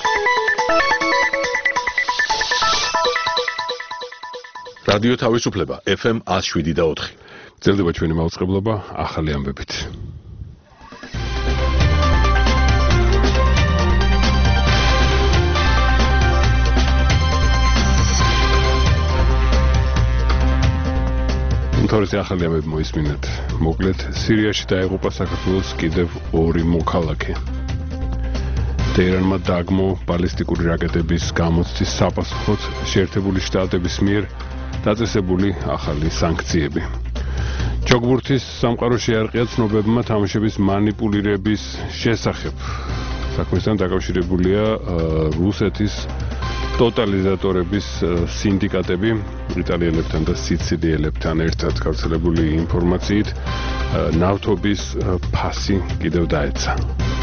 რადიო თავისუფლება FM 107.4. ძლდება ჩვენი მაუწყებლობა ახალი ამბებით. თორეს ახალი ამბები მოისმინეთ. მოკლედ, სირიაში დაიღუპა საქართველოს კიდევ 2 მოქალაქე. ტეირანმა დაგმო ბალისტიკური რაკეტების გამოცდის საპასუხოდ შეერთებული შტატების მიერ დაწესებული ახალი სანქციები. ჯოგბურთის სამყარო შეარყია ცნობებმა თამაშების მანიპულირების შესახებ. საქმესთან დაკავშირებულია რუსეთის ტოტალიზატორების სინდიკატები იტალიელებთან და სიცილიელებთან ერთად გავრცელებული ინფორმაციით ნავთობის ფასი კიდევ დაეცა.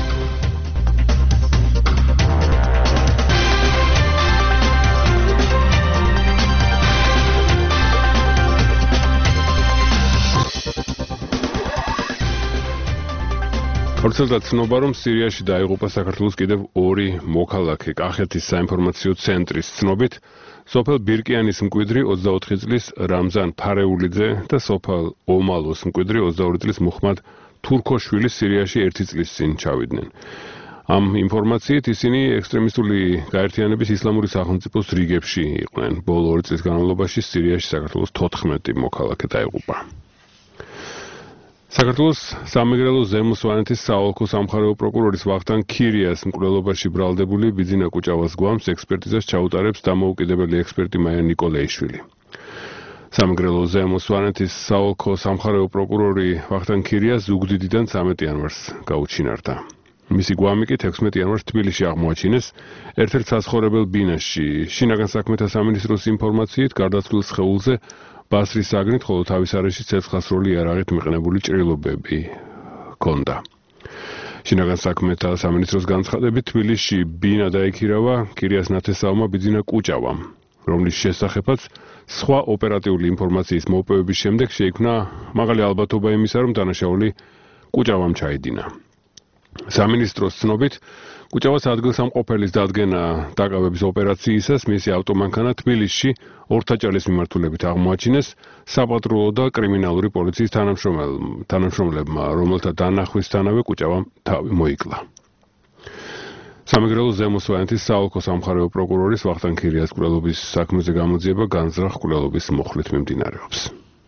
გავრცელდა ცნობა, რომ სირიაში დაიღუპა საქართველოს კიდევ 2 მოქალაქე. კახეთის საინფორმაციო ცენტრის ცნობით, სოფელ ბირკიანის მკვიდრი 24 წლის რამზან ფარეულიძე და სოფელ ომალოს მკვიდრი 22 წლის მუხმად თურქოშვილი სირიაში 1 წლის წინ ჩავიდნენ. ამ ინფორმაციით ისინი ექსტრემისტული გაერთიანების ისლამური სახელმწიფოს რიგებში იყვნენ. ბოლო 2 წლის განმავლობაში სირიაში საქართველოს 14 მოქალაქე დაიღუპა. საქართველოს სამეგრელო ზემო სვანეთის საოლქო სამხარეო პროკურორის ვახტანგ ქირიას მკვლელობაში ბრალდებული ბიძინა კუჭავას გვამს ექსპერტიზას ჩაუტარებს დამოუკიდებელი ექსპერტი მაია ნიკოლეიშვილი. სამეგრელო ზემო სვანეთის საოლქო სამხარეო პროკურორი ვახტანგ ქირიას ზუგდიდიდან 13 იანვარს გაუჩინარდა. მისი გვამი კი 16 იანვარს თბილისში აღმოაჩინეს ერთ-ერთ საცხოვრებელ ბინაში. შინაგან საქმეთა სამინისტროს ინფორმაციით გარდაცვლილ სხეულზე ბასრის საგნით, ხოლო თავის არეში ცეცხლსროლი იარაღით მიყენებული ჭრილობები ჰქონდა. შინაგან საქმეთა სამინისტროს განცხადებით, თბილისში ბინა დაიქირავა ქირიას ნათესავმა ბიძინა კუჭავამ, რომლის შესახებაც სხვა ოპერატიული ინფორმაციის მოპოვების შემდეგ შეიქმნა მაღალი ალბათობა იმისა, რომ დანაშაული კუჭავამ ჩაიდინა. სამინისტროს ცნობით, კუჭავას ადგილსამყოფელის დადგენა დაკავების ოპერაციისას მისი ავტომანქანა თბილისში ორთაჭალის მიმართულებით აღმოაჩინეს საპატრულო და კრიმინალური პოლიციის თანამშრომლებმა, რომელთა დანახვისთანავე კუჭავამ თავი მოიკლა. სამეგრელო ზემო სვანეთის საოლქო სამხარეო პროკურორის ვახტანგ ქირიას მკვლელობის საქმეზე გამოძიება განზრახ მკვლელობის მოხლით მიმდინარეობს.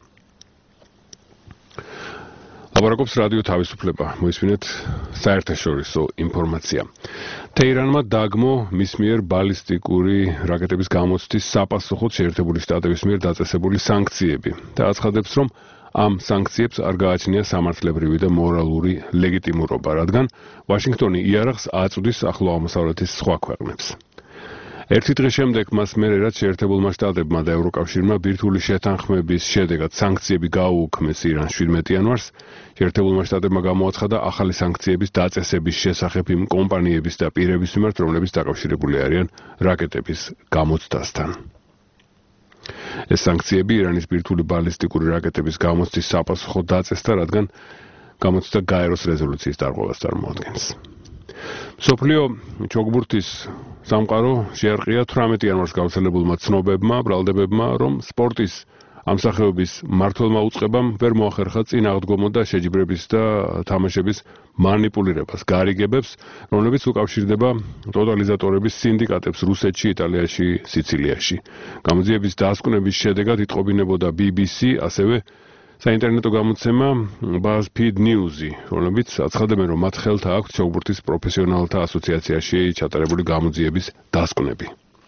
ლაპარაკობს რადიო თავისუფლება. მოისმინეთ საერთაშორისო ინფორმაცია. ტეირანმა დაგმო მის მიერ ბალისტიკური რაკეტების გამოცდის საპასუხოდ შეერთებული შტატების მიერ დაწესებული სანქციები და აცხადებს, რომ ამ სანქციებს არ გააჩნია სამართლებრივი და მორალური ლეგიტიმურობა, რადგან ვაშინგტონი იარაღს აწვდის ახლო აღმოსავლეთის სხვა ქვეყნებს. ერთი დღის შემდეგ მას მერე რაც შეერთებულმა შტატებმა და ევროკავშირმა ბირთვული შეთანხმების შედეგად სანქციები გაუუქმეს ირანს 17 იანვარს, შეერთებულმა შტატებმა გამოაცხადა ახალი სანქციების დაწესების შესახებ იმ კომპანიების და პირების მიმართ, რომლებიც დაკავშირებული არიან რაკეტების გამოცდასთან. ეს სანქციები ირანის ბირთვული ბალისტიკური რაკეტების გამოცდის საპასუხოდ დაწესდა, რადგან გამოცდა გაეროს რეზოლუციის დარღვევას წარმოადგენს. მსოფლიო ჯოგბურთის სამყარო შეარყია 18 იანვარს გავრცელებულმა ცნობებმა, ბრალდებებმა, რომ სპორტის ამ სახეობის მმართველმა უწყებამ ვერ მოახერხა წინააღდგომო და შეჯიბრების და თამაშების მანიპულირებას, გარიგებებს, რომლებიც უკავშირდება ტოტალიზატორების სინდიკატებს რუსეთში, იტალიაში, სიცილიაში. გამოძიების დასკვნების შედეგად იტყობინებოდა BBC, ასევე საინტერნეტო გამოცემა BuzzFeed News-ი, რომლებიც აცხადებენ, რომ მათ ხელთ აქვთ ჯოგბურთის პროფესიონალთა ასოციაციაში ჩატარებული გამოძიების დასკვნები.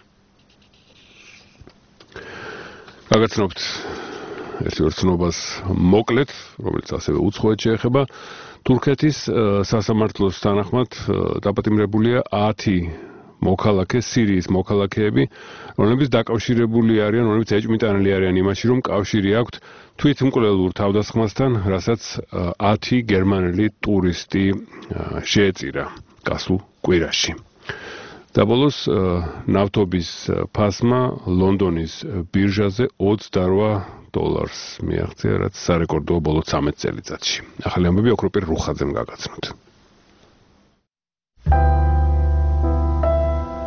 გაგაცნობთ ერთ-ერთ ცნობას მოკლედ, რომელიც ასევე უცხოეთ შეეხება. თურქეთის სასამართლოს თანახმად დაპატიმრებულია 10 მოქალაქე, სირიის მოქალაქეები, რომლებიც დაკავშირებული არიან, რომლებიც ეჭვმიტანილი არიან იმაში, რომ კავშირი აქვთ თვითმკვლელურ თავდასხმასთან, რასაც 10 გერმანელი ტურისტი შეეწირა გასულ კვირაში. და ბოლოს ნავთობის ფასმა ლონდონის ბირჟაზე $28 მიაღწია, რაც სარეკორდოა ბოლო 13 წელიწადში. ახალი ამბები ოქროპირ რუხაძემ გაგაცნოთ.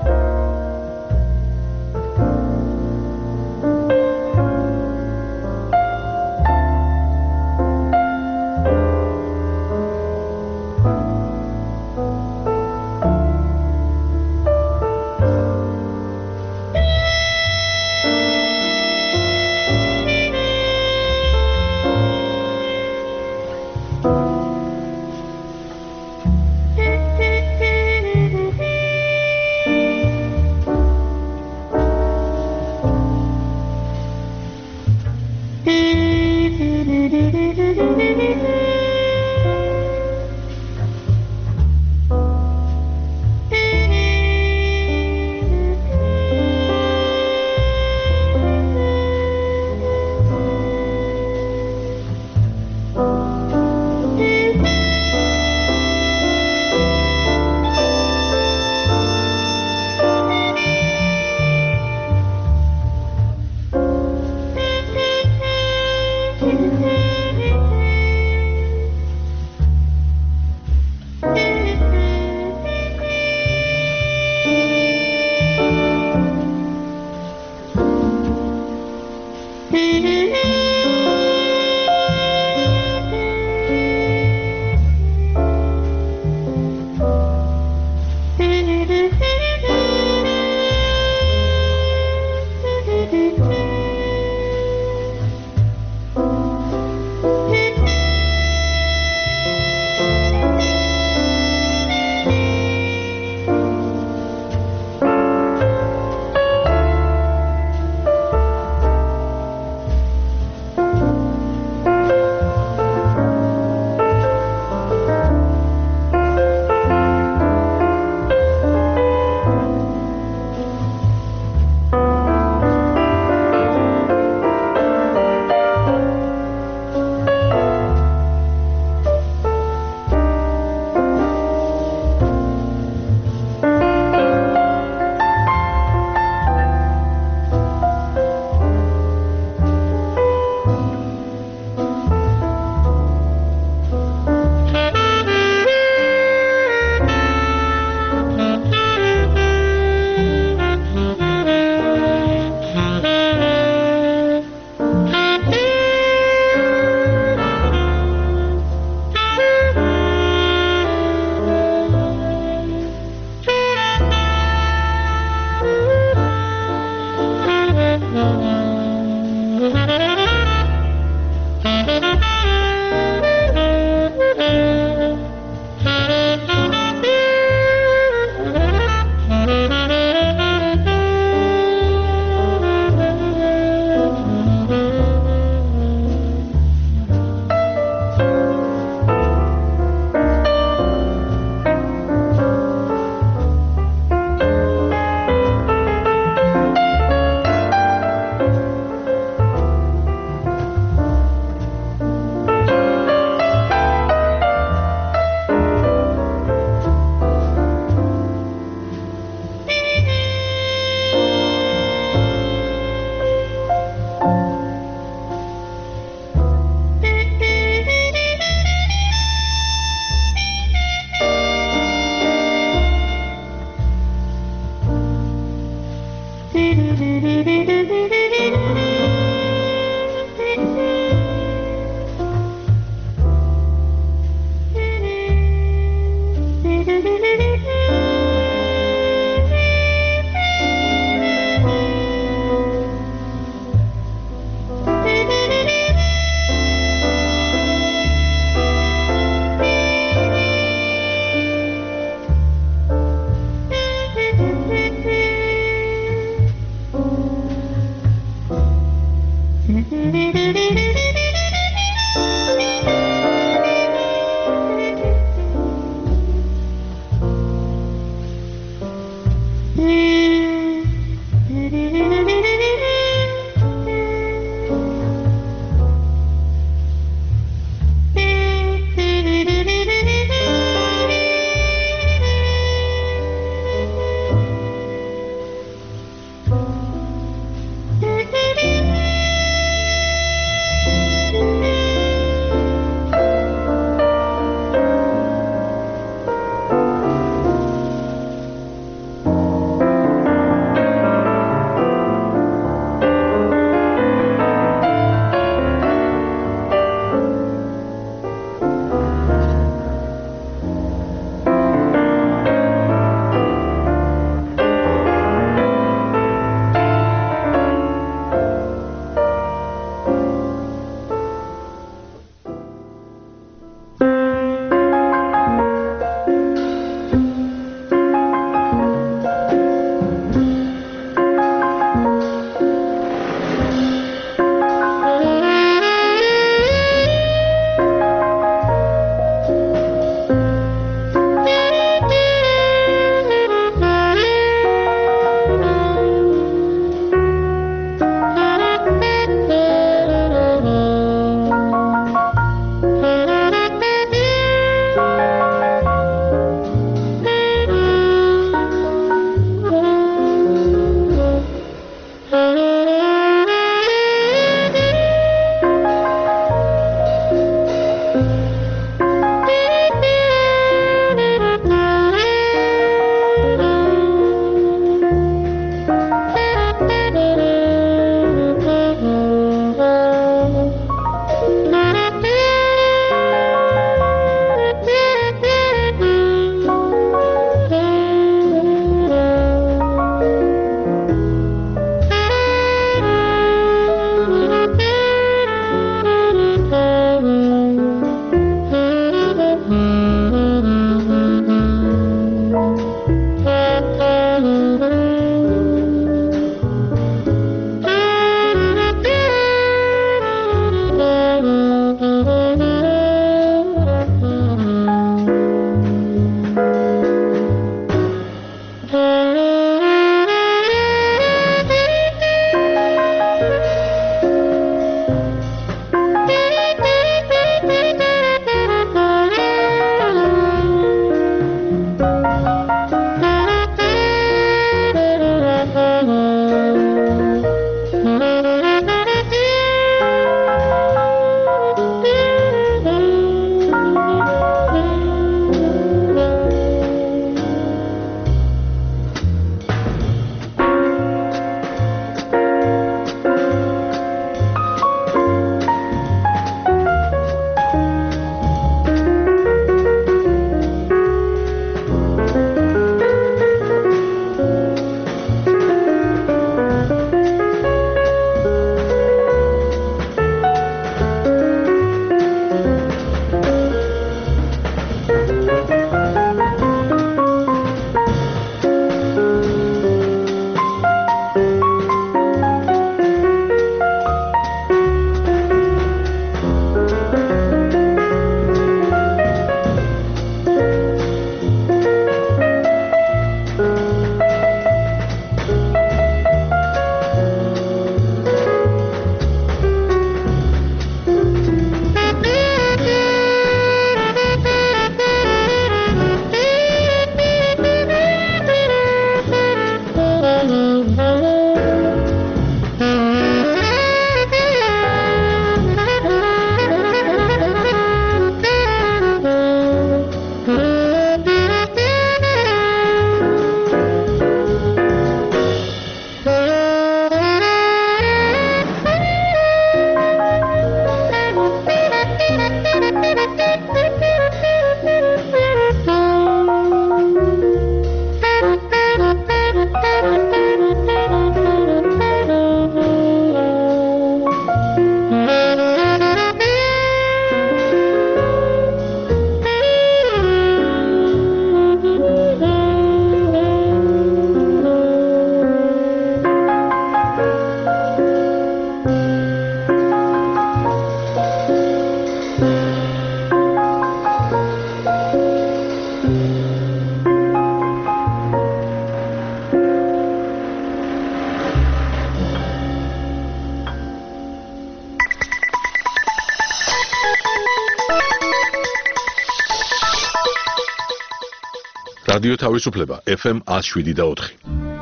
რადიო თავისუფლება FM 107.4.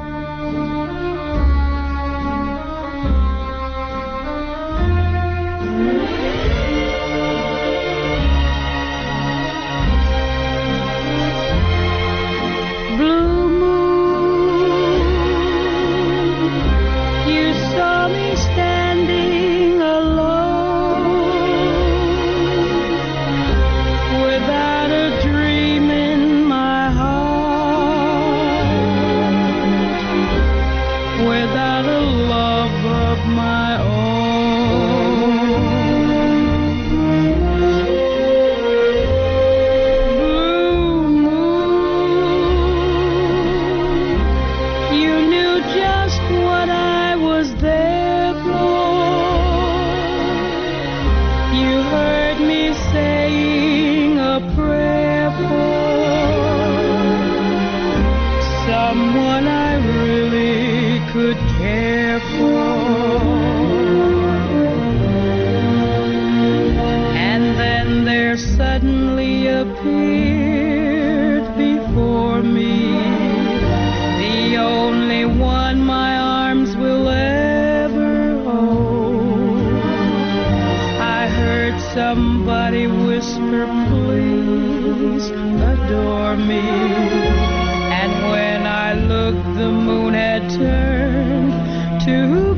Somebody whisper, please adore me. And when I looked, the moon had turned to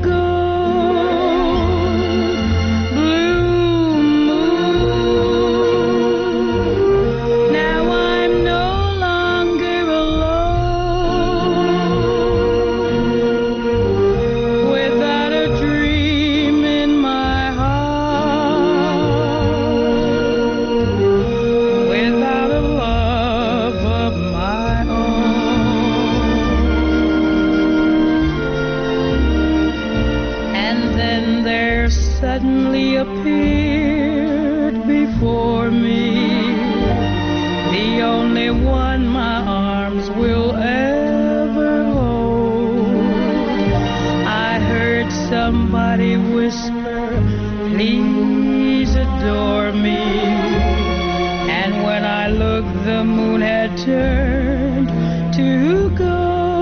gold. Blue moon, now I'm no longer alone. Without a dream in my suddenly appeared before me, the only one my arms will ever hold. I heard somebody whisper, please adore me. And when I looked, the moon had turned to gold.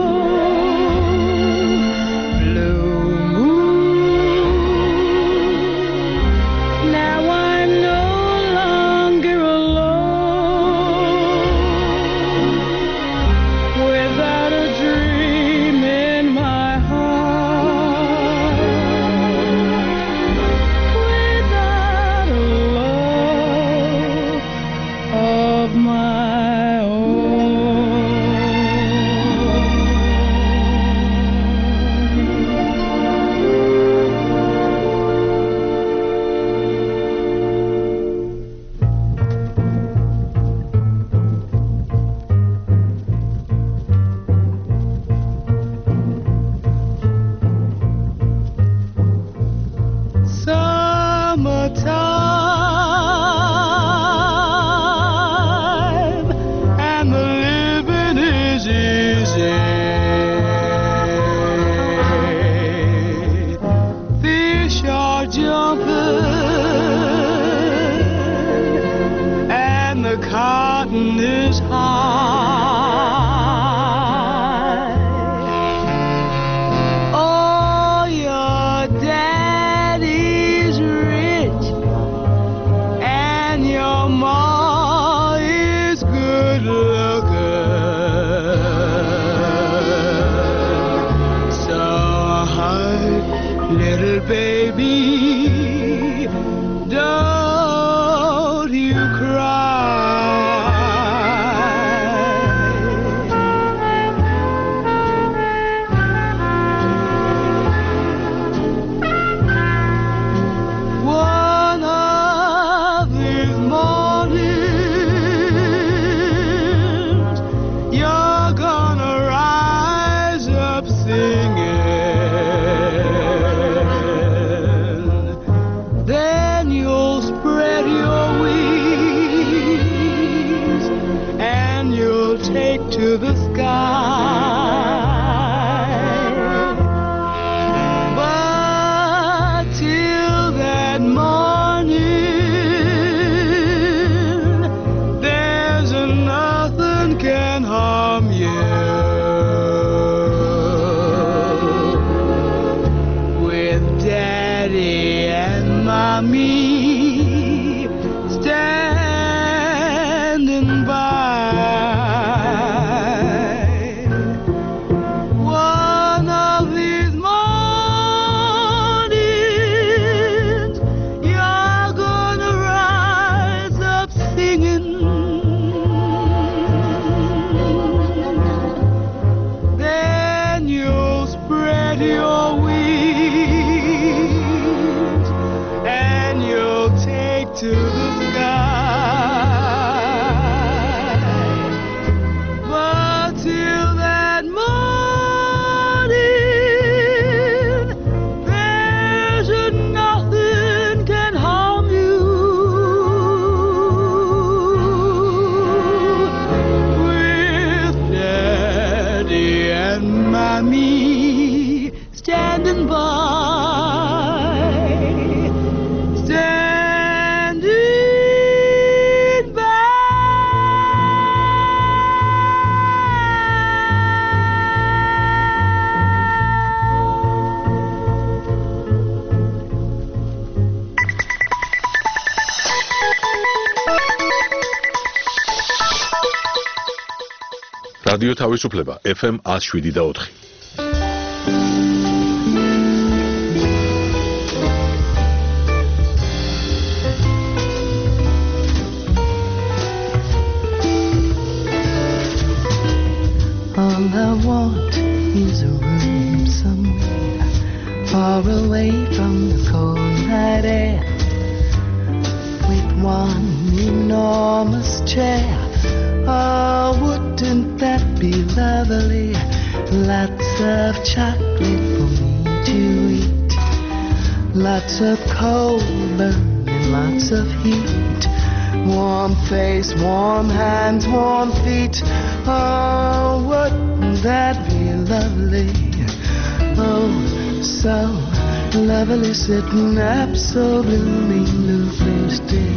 Cotton is high. Oh, your daddy's rich, and your ma is good looking. So, little baby, don't you cry. To the sky, but till that morning, there's nothing can harm. me standing by. One of these mornings, you're gonna rise up singing. Then you'll spread your wings and you'll take to the sky. But till that morning, there's nothing can harm you. With Daddy and Mommy standing by, standing by. რადიო თავისუფლება FM 107.4. All I want is a room somewhere far away from the cold night air, with one enormous chair. Oh, wouldn't that be lovely? Lots of chocolate for me to eat, lots of coal burning, lots of heat, warm face, warm hands, warm feet. Oh, wouldn't that be lovely? Oh, so lovely, sitting up so blooming blue still.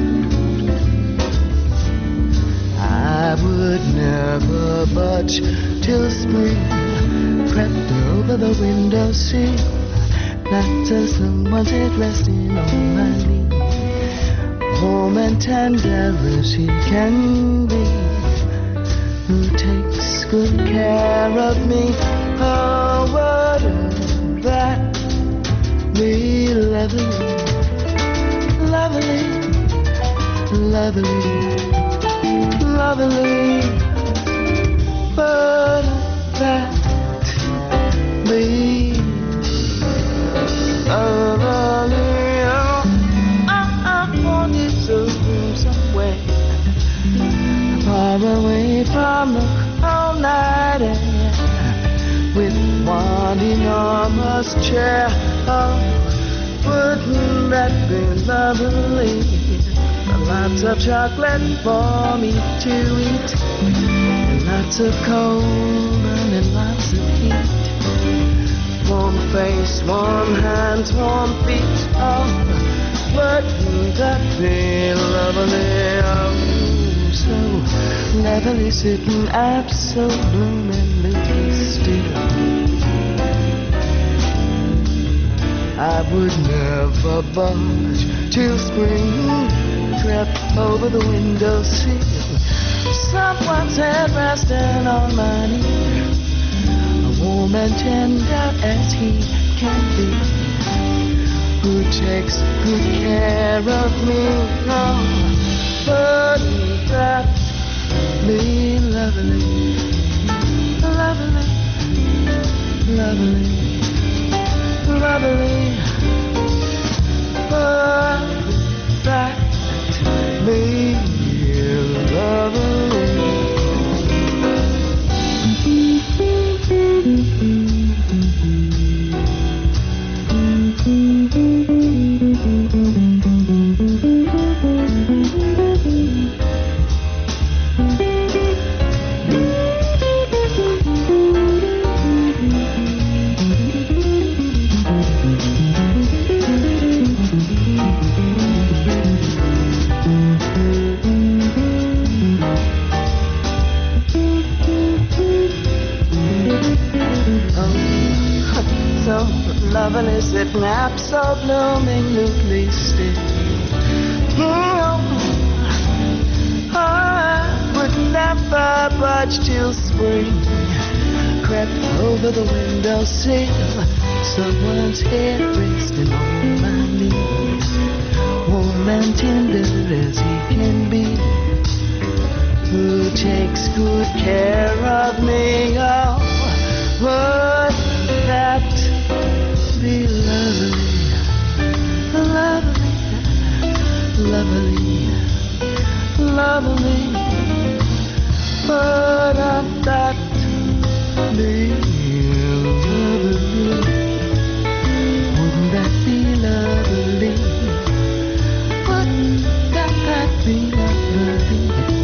I would never budge till spring crept over the windowsill, not till someone's head resting on my knee, warm and tender as he can be, who takes good care of me. Oh, wouldn't that be lovely, lovely, lovely, lovely? Wouldn't that be lovely? Oh, I wanted to go somewhere far away from the cold night air, with one enormous chair. Oh, wouldn't that be lovely? Lots of chocolate for me to eat, and lots of coal and lots of heat, warm face, warm hands, warm feet. Oh, wouldn't that be lovely? Oh, so lovely, sitting up so bloomingly still. I would never budge till spring crept over the windowsill, someone's head resting on my knee, warm and tender as he can be, who takes good care of me. Oh, wouldn't that be lovely, lovely, lovely, lovely? Wouldn't that be lovely? marvelous that naps so blooming loosely still. I would never budge till spring crept over the windowsill. Someone's head resting on my knees, warm and tender as he can be, who takes good care of me. Oh, would that be lovely, lovely, lovely, lovely? Would that be lovely? Wouldn't that be lovely? Wouldn't that be lovely?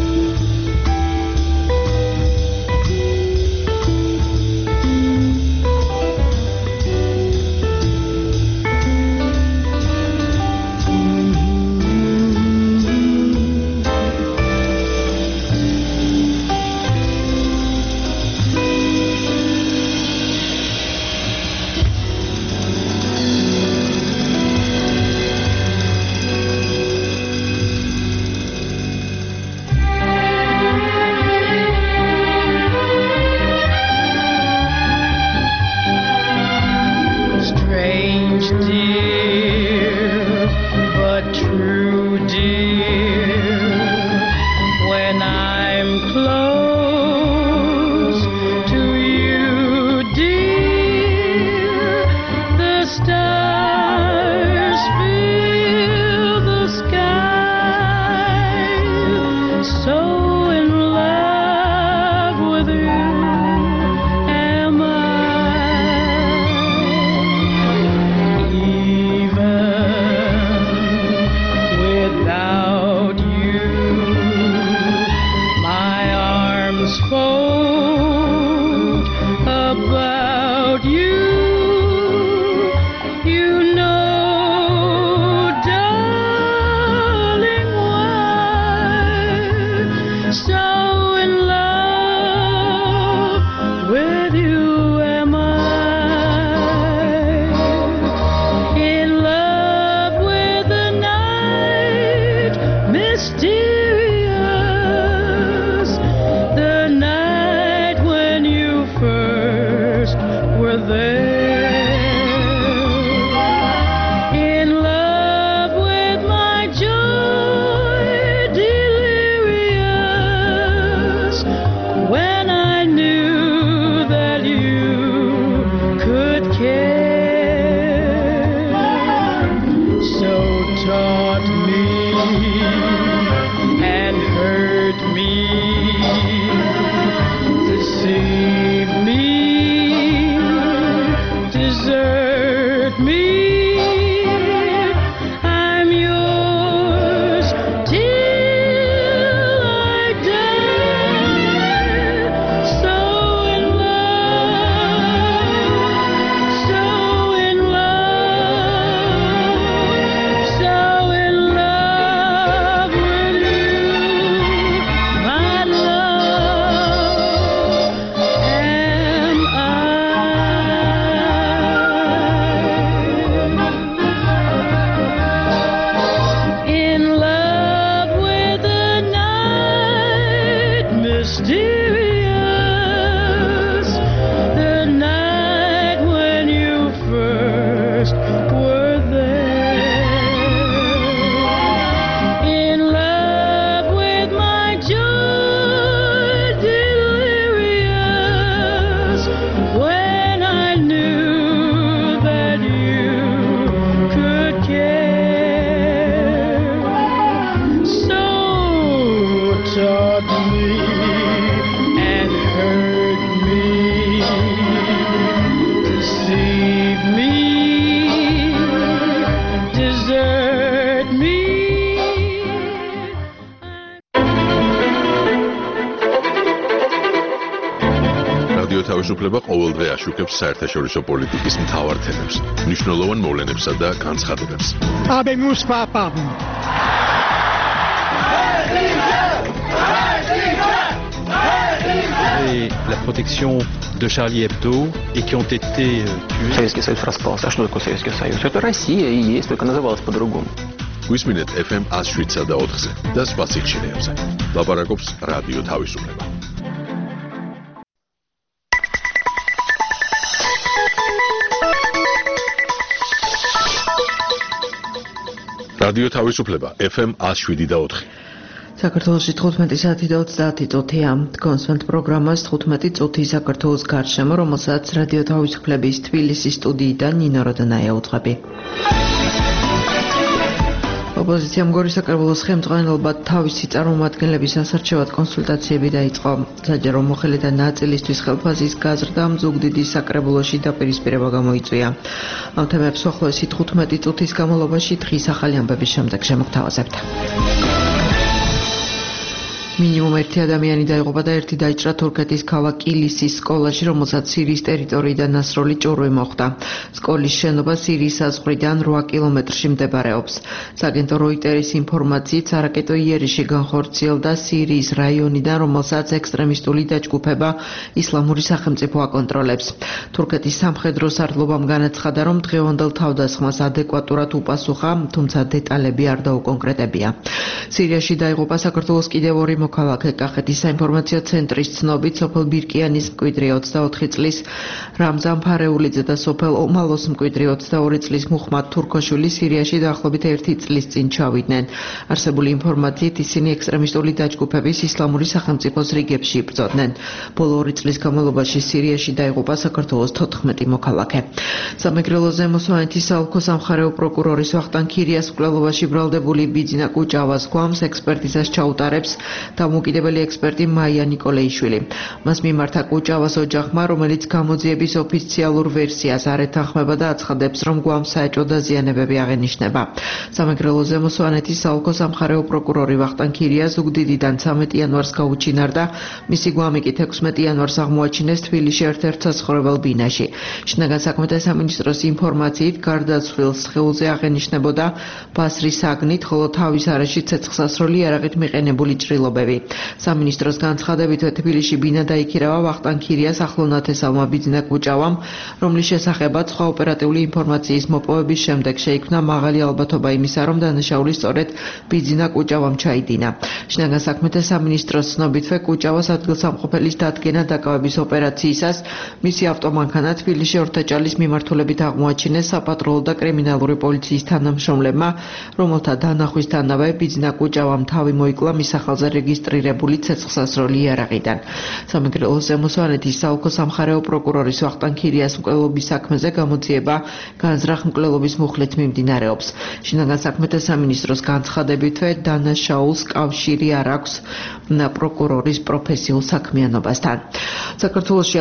თავისუფლება ყოველდღე აშუქებს საერთაშორისო პოლიტიკის მთავარ თემებს, მნიშვნელოვან მოვლენებსა და განცხადებებს. Habemus papam. la protection de Charlie Hebdo et qui ont été tués. Советский Союз распался. А что такое Советский Союз? Это Россия и есть, только называлась по-другому. გვისმინეთ FM 107 და 4-ზე და სხვა სიხშირეებზე. ლაპარაკობს რადიო თავისუფლება. რადიო თავისუფლება FM 107 და 4. საქართველოში 15 საათი და 30 წუთია. კონსვენთ პროგრამას 15 წუთი საქართველოს გარშემო, რომელსაც რადიო თავისუფლების თბილისის სტუდიიდან ნინო როდონაია უძღვები. ოპოზიციამ გორის საკრებულოს ხელმძღვანელობად თავისი წარმომადგენლების ასარჩევად კონსულტაციები დაიწყო. საჯარო მოხელეთა ნაწილისთვის ხელფასის გაზრდამ ზუგდიდის საკრებულოში დაპირისპირება გამოიწვია. ამ თემებს უახლოესი 15 წუთის განმავლობაში დღის ახალი ამბების შემდეგ შემოგთავაზებთ. მინიმუმ 1 ადამიანი დაიღუპა და 1 დაიჭრა თურქეთის ქალაქ კილისის სკოლაში, რომელსაც სირიის ტერიტორიიდან ასრული ჭურვი მოხვდა. სკოლის შენობა სირიის საზღვრიდან 8 კილომეტრში მდებარეობს. სააგენტო როიტერის ინფორმაციით, სარაკეტო იერიში განხორციელდა სირიის რაიონიდან, რომელსაც ექსტრემისტული დაჯგუფება ისლამური სახელმწიფო აკონტროლებს. თურქეთის სამხედრო სარდლობამ განაცხადა, რომ დღევანდელ თავდასხმას ადეკვატურად უპასუხა, თუმცა დეტალები არ დაუკონკრეტებია. სირიაში დაიღუპა საქართველოს კიდევ 2 მოქალაქე. კახეთის საინფორმაციო ცენტრის ცნობით, სოფელ ბირკიანის მკვიდრი 24 წლის რამზან ფარეულიძე და სოფელ ომალოს მკვიდრი 22 წლის მუხმად თურქოშვილი სირიაში დაახლოებით 1 წლის წინ ჩავიდნენ. არსებული ინფორმაციით, ისინი ექსტრემისტული დაჯგუფების ისლამური სახელმწიფოს რიგებში იბრძოდნენ. ბოლო 2 წლის განმავლობაში სირიაში დაიღუპა საქართველოს 14 მოქალაქე. სამეგრელო ზემო სვანეთის საოლქო სამხარეო პროკურორის ვახტანგ ქირიას მკვლელობაში ბრალდებული ბიძინა კუჭავას გვამს ექსპერტიზას ჩაუტარებს დამოუკიდებელი ექსპერტი მაია ნიკოლეიშვილი. მას მიმართა კუჭავას ოჯახმა, რომელიც გამოძიების ოფიციალურ ვერსიას არ ეთანხმება და აცხადებს, რომ გვამს საეჭვო დაზიანებები აღენიშნება. სამეგრელო ზემო სვანეთის საოლქო სამხარეო პროკურორი ვახტანგ ქირია ზუგდიდიდან 13 იანვარს გაუჩინარდა, მისი გვამი კი 16 იანვარს აღმოაჩინეს თბილისში ერთ-ერთ საცხოვრებელ ბინაში. შინაგან საქმეთა სამინისტროს ინფორმაციით, გარდაცვლილს სხეულზე აღენიშნებოდა ბასრის საგნით, ხოლო თავის არეში ცეცხლსასროლი იარაღით მიყენებული ჭრილობები. სამინისტროს განცხადებით, თბილისში ბინა დაიქირავა ვახტანგ ქირიას ახლონათესავმა ბიძინა კუჭავამ, რომლის შესახებაც სხვა ოპერატიული ინფორმაციის მოპოვების შემდეგ შეიქმნა მაღალი ალბათობა იმისა, რომ დანაშაული სწორედ ბიძინა კუჭავამ ჩაიდინა. შინაგან საქმეთა სამინისტროს ცნობითვე, კუჭავას ადგილსამყოფელის დადგენა დაკავების ოპერაციისას მისი ავტომანქანა თბილისში ორთაჭალის მიმართულებით აღმოაჩინეს საპატრულო და კრიმინალური პოლიციის თანამშრომლებმა, რომელთა დანახვისთანავე ბიძინა კუჭავამ თავი მოიკლა მის სახელზე რეგისტრირებული ცეცხლსასროლი იარაღიდან. სამეგრელო ზემო სვანეთის საოლქო სამხარეო პროკურორის ვახტანგ ქირიას მკვლელობის საქმეზე გამოძიება განზრახ მკვლელობის მუხლით მიმდინარეობს. შინაგან საქმეთა სამინისტროს განცხადებითვე, დანაშაულს კავშირი არ აქვს პროკურორის პროფესიულ საქმიანობასთან. საქართველოში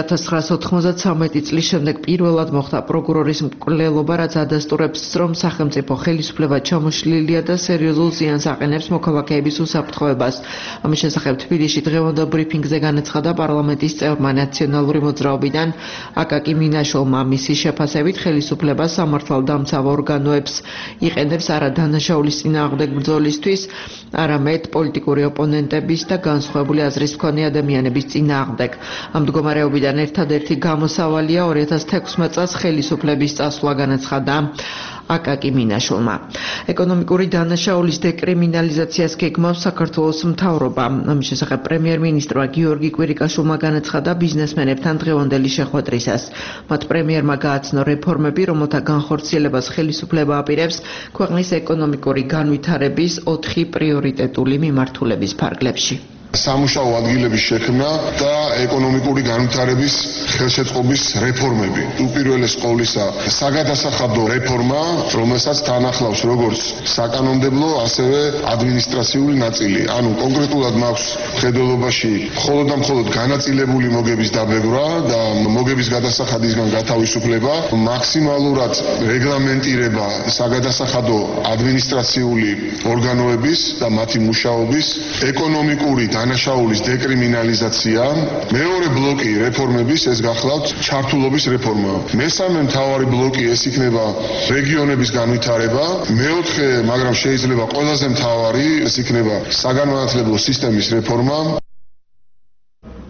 1993 წლის შემდეგ პირველად მოხდა პროკურორის მკვლელობა, რაც ადასტურებს, რომ სახელმწიფო ხელისუფლება ჩამოშლილია და სერიოზულ ზიანს აყენებს მოქალაქეების უსაფრთხოებას. ამის შესახებ თბილისში დღევანდელ ბრიფინგზე განაცხადა პარლამენტის წევრმა ნაციონალური მოძრაობიდან აკაკი მინაშვილმა. მისი შეფასებით, ხელისუფლება სამართალდამცავ ორგანოებს იყენებს არა დანაშაულის წინააღმდეგ ბრძოლისთვის, არამედ პოლიტიკური ოპონენტების და განსხვავებული აზრის მქონე ადამიანების წინააღმდეგ. ამ მდგომარეობიდან ერთადერთი გამოსავალია 2016 წელს ხელისუფლების წასვლა, განაცხადა აკაკი მინაშვილმა. ეკონომიკური დანაშაულის დეკრიმინალიზაციას გეგმავს საქართველოს მთავრობა. ამის შესახებ პრემიერ-მინისტრმა გიორგი კვირიკაშვილმა განაცხადა ბიზნესმენებთან დღევანდელი შეხვედრისას. მათ პრემიერმა გააცნო რეფორმები, რომელთა განხორციელებას ხელისუფლება აპირებს ქვეყნის ეკონომიკური განვითარების 4 პრიორიტეტული მიმართულების ფარგლებში. სამუშაო ადგილების შექმნა და ეკონომიკური განვითარების ხელშეწყობის რეფორმები. უპირველეს ყოვლისა, საგადასახადო რეფორმა, რომელსაც თან ახლავს როგორც საკანონმდებლო, ასევე ადმინისტრაციული ნაწილი. ანუ კონკრეტულად მაქვს მხედველობაში მხოლოდ და მხოლოდ განაწილებული მოგების დაბეგრვა და მოგების გადასახადისგან გათავისუფლება, მაქსიმალურად რეგლამენტირება საგადასახადო ადმინისტრაციული ორგანოების და მათი მუშაობის, ეკონომიკური დანაშაულის დეკრიმინალიზაცია. მეორე ბლოკი რეფორმების ეს გახლავთ ჩართულობის რეფორმა. მესამე მთავარი ბლოკი ეს იქნება რეგიონების განვითარება. მეოთხე, მაგრამ შეიძლება ყველაზე მთავარი, ეს იქნება საგანმანათლებლო სისტემის რეფორმა.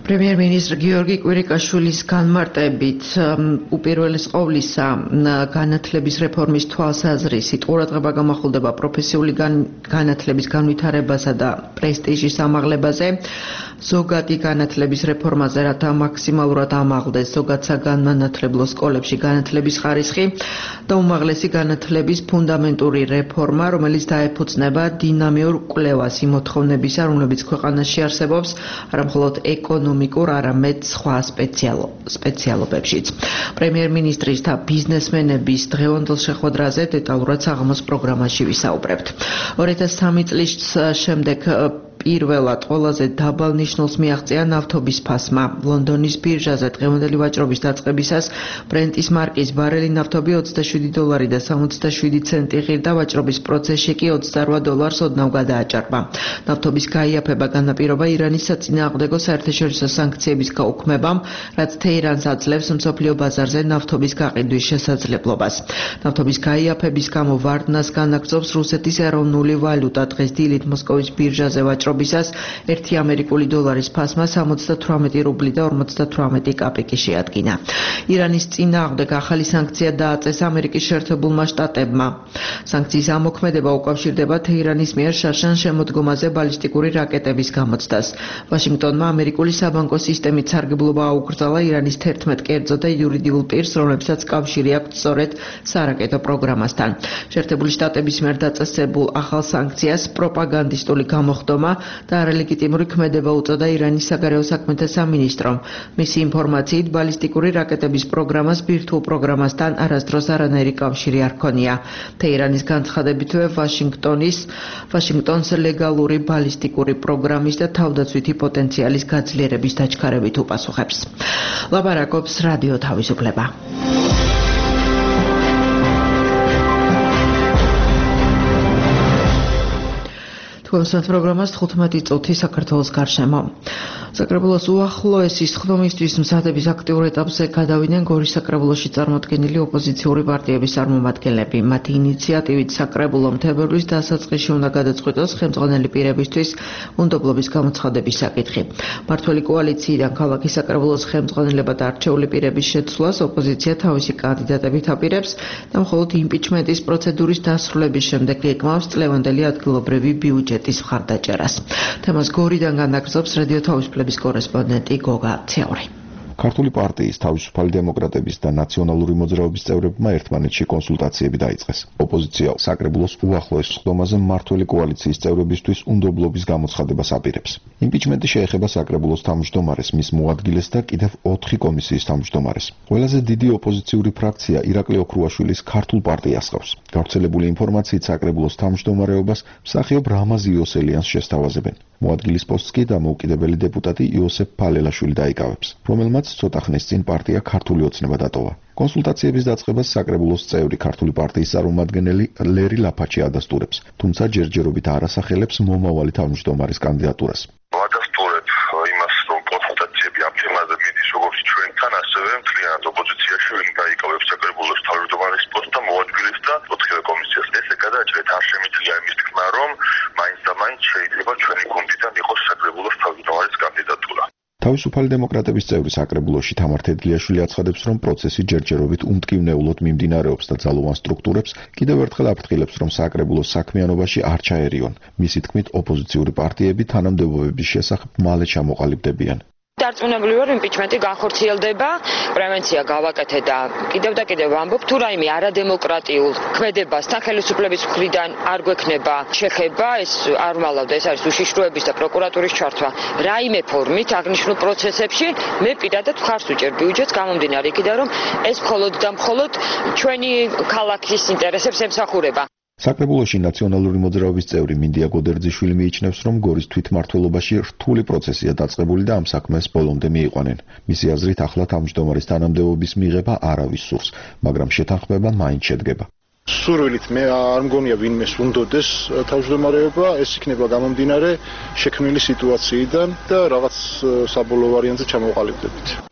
პრემიერ-მინისტრ გიორგი კვირიკაშვილის განმარტებით უპირველეს ყოვლისა განათლების რეფორმის თვალსაზრისით ყურადღება გამახვილდება პროფესიული განათლების განვითარებასა და პრესტიჟის ამაღლებაზე, ზოგადი განათლების რეფორმაზე, რათა მაქსიმალურად ამაღლდეს ზოგად საგანმანათლებლო სკოლებში განათლების ხარისხი და უმაღლესი განათლების ფუნდამენტური რეფორმა, რომელიც დაეფუძნება დინამიურ კვლევას იმ მოთხოვნებისა, რომლებიც ქვეყანაში არსებობს, არა მხოლოდ ეკონომიკურ, არამედ სხვა სპეციალობებშიც. პრემიერ-მინისტრის და ბიზნესმენების დღევანდელ შეხვედრაზე დეტალურად საღამოს პროგრამაში ვისაუბრებთ. 2003 წლის შემდეგ პირველად ყველაზე დაბალ ნიშნულს მიაღწია ნავთობის ფასმა. ლონდონის ბირჟაზე დღევანდელი ვაჭრობის დაწყებისას ბრენტის მარკის ბარელი ნავთობი $27.67 ღირდა, ვაჭრობის პროცესში კი $28 ოდნავ გადააჭარბა. ნავთობის გაიაფება განაპირობა ირანის საწინააღმდეგო საერთაშორისო სანქციების გაუქმებამ, რაც თეირანს აძლევს მსოფლიო ბაზარზე ნავთობის გაყიდვის შესაძლებლობას. ნავთობის გაიაფების გამო ვარდნას განაგრძობს რუსეთის ეროვნული ვალუტა. დღეს დილით მოსკოვის ბირჟაზე ვაჭრობისას 1 ამერიკული დოლარის ფასმა 78 რუბლი და 58 კაპიკი შეადგინა. ირანის წინააღმდეგ ახალი სანქცია დააწეს ამერიკის შეერთებულმა შტატებმა. სანქციის ამოქმედება უკავშირდება თეირანის მიერ შარშან შემოდგომაზე ბალისტიკური რაკეტების გამოცდას. ვაშინგტონმა ამერიკული საბანკო სისტემით სარგებლობა აუკრძალა ირანის 11 კერძო და იურიდიულ პირს, რომლებსაც კავშირი აქვთ სწორედ სარაკეტო პროგრამასთან. შეერთებული შტატების მიერ დაწესებულ ახალ სანქციას პროპაგანდისტული გამოხდომა და არალეგიტიმური ქმედება უწოდა ირანის საგარეო საქმეთა სამინისტრომ. მისი ინფორმაციით, ბალისტიკური რაკეტების პროგრამას ბირთვულ პროგრამასთან არასდროს არანაირი კავშირი არ ჰქონია. თეირანის განცხადებითვე ვაშინგტონს ლეგალური ბალისტიკური პროგრამის და თავდაცვითი პოტენციალის გაძლიერების დაჩქარებით უპასუხებს. ლაპარაკობს რადიო თავისუფლება. თქვენს პროგრამას 15 წუთი საქართველოს გარშემო. საკრებულოს უახლოესის ხდომისთვის მზადების აქტიურ ეტაპზე გადავიდნენ გორის საკრებულოში წარმოდგენილი ოპოზიციური პარტიების წარმომადგენლები. მათი ინიციატივით საკრებულომ თებერვლის დასაწყისში უნდა გადაწყვიტოს ხელმძღვანელი პირებისთვის უნდობლობის გამოცხადების საკითხი. მმართველი კოალიციიდან ქალაქის საკრებულოს ხელმძღვანელებად არჩეული პირების შეცვლას ოპოზიცია თავისი კანდიდატებით აპირებს და მხოლოდ იმპიჩმენტის პროცედურის დასრულების შემდეგ ეკმავს წლევანდელი ადგილობრივი ბიუჯეტის მხარდაჭერას. თემას გორიდან განაგრძობს რადიო თავისუფლების კორესპონდენტი გოგა ციაური. ქართული პარტიის თავისუფალი დემოკრატების და ნაციონალური მოძრაობის წევრებმა ერთმანეთში კონსულტაციები დაიწყეს. ოპოზიცია საკრებულოს უახლოეს ხდომაზე მმართველი კოალიციის წევრებისთვის უნდობლობის გამოცხადებას აპირებს. იმპიჩმენტი შეეხება საკრებულოს თავმჯდომარეს, მის მოადგილეს და კიდევ 4 კომისიის თავმჯდომარეს. ყველაზე დიდი ოპოზიციური ფრაქცია ირაკლი ოქრუაშვილის ქართულ პარტიას ყავს. გავრცელებული ინფორმაციით საკრებულოს თავმჯდომარეობას მსახიობ რამაზ იოსელიანს შესთავაზებენ. მოადგილის პოსტს კი დამოუკიდებელი დეპუტატი იოსებ ფალელაშვილი დაიკავებს, რომელმაც ცოტა ხნის წინ პარტია ქართული ოცნება დატოვა. კონსულტაციების დაწყებას საკრებულოს წევრი ქართული პარტიის წარმომადგენელი ლერი ლაფაჩი ადასტურებს, თუმცა ჯერჯერობით არ ასახელებს მომავალი თავმჯდომარის კანდიდატურას. ვადასტურებ იმას, რომ კონსულტაციები ამ თემაზე მიდის როგორც ჩვენთან, ასევე მთლიანად ოპოზიციაში ვინ დაიკავებს საკრებულოს თავმჯდომარის პოსტს და მოადგილეს და 4 კომისიას. ესე გადაჭრეთ არ შემიძლია იმის თქმა, რომ მაინც და მაინც შეიძლება ჩვენი გუნდიდან იყოს საკრებულოს თავმჯდომარის კანდიდატურა. თავისუფალი დემოკრატების წევრი საკრებულოში თამარ თედლიაშვილი აცხადებს, რომ პროცესი ჯერჯერობით უმტკივნეულოდ მიმდინარეობს და ძალოვან სტრუქტურებს კიდევ ერთხელ აფრთხილებს, რომ საკრებულოს საქმიანობაში არ ჩაერიონ. მისი თქმით, ოპოზიციური პარტიები თანამდებობების შესახებ მალე ჩამოყალიბდებიან. დარწმუნებული ვარ, იმპიჩმენტი განხორციელდება, პრევენცია გავაკეთე და კიდევ ვამბობ, თუ რაიმე არადემოკრატიულ ქმედებასთან ხელისუფლების მხრიდან არ გვექნება შეხება, ეს არ ვლავდა, ეს არის უშიშროების და პროკურატურის ჩართვა. რაიმე ფორმით აღნიშნულ პროცესებში მე პირადად მხარს ვუჭერ ბიუჯეტს, გამომდინარე იქიდან, რომ ეს მხოლოდ და მხოლოდ ჩვენი ქალაქის ინტერესებს ემსახურება. საკრებულოში ნაციონალური მოძრაობის წევრი მინდია გოდერძიშვილი მიიჩნევს, რომ გორის თვითმმართველობაში რთული პროცესია დაწყებული და ამ საქმეს ბოლომდე მიიყვანენ. მისი აზრით, ახლა თავმჯდომარის თანამდებობის მიღება არავის სურს, მაგრამ შეთანხმება მაინც შედგება. სურვილით მე არ მგონია ვინმეს უნდოდეს თავმჯდომარეობა, ეს იქნება გამომდინარე შექმნილი სიტუაციიდან და რაღაც საბოლოო ვარიანტზე ჩამოყალიბდებით.